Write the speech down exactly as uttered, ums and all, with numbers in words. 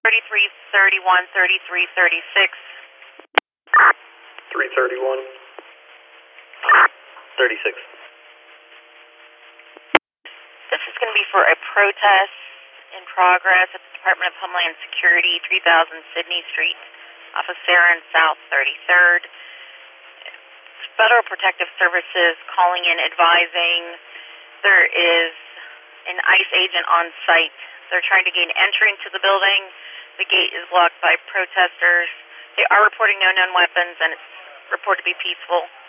thirty-three thirty-one, thirty-three thirty-six. three thirty-one. thirty-six. This is going to be for a protest in progress at the Department of Homeland Security, three thousand Sydney Street, off of Sarah and South thirty-third. Federal Protective Services calling in, advising there is an ICE agent on site. They're trying to gain entry into the building. The gate is blocked by protesters. They are reporting no known weapons, and it's reported to be peaceful.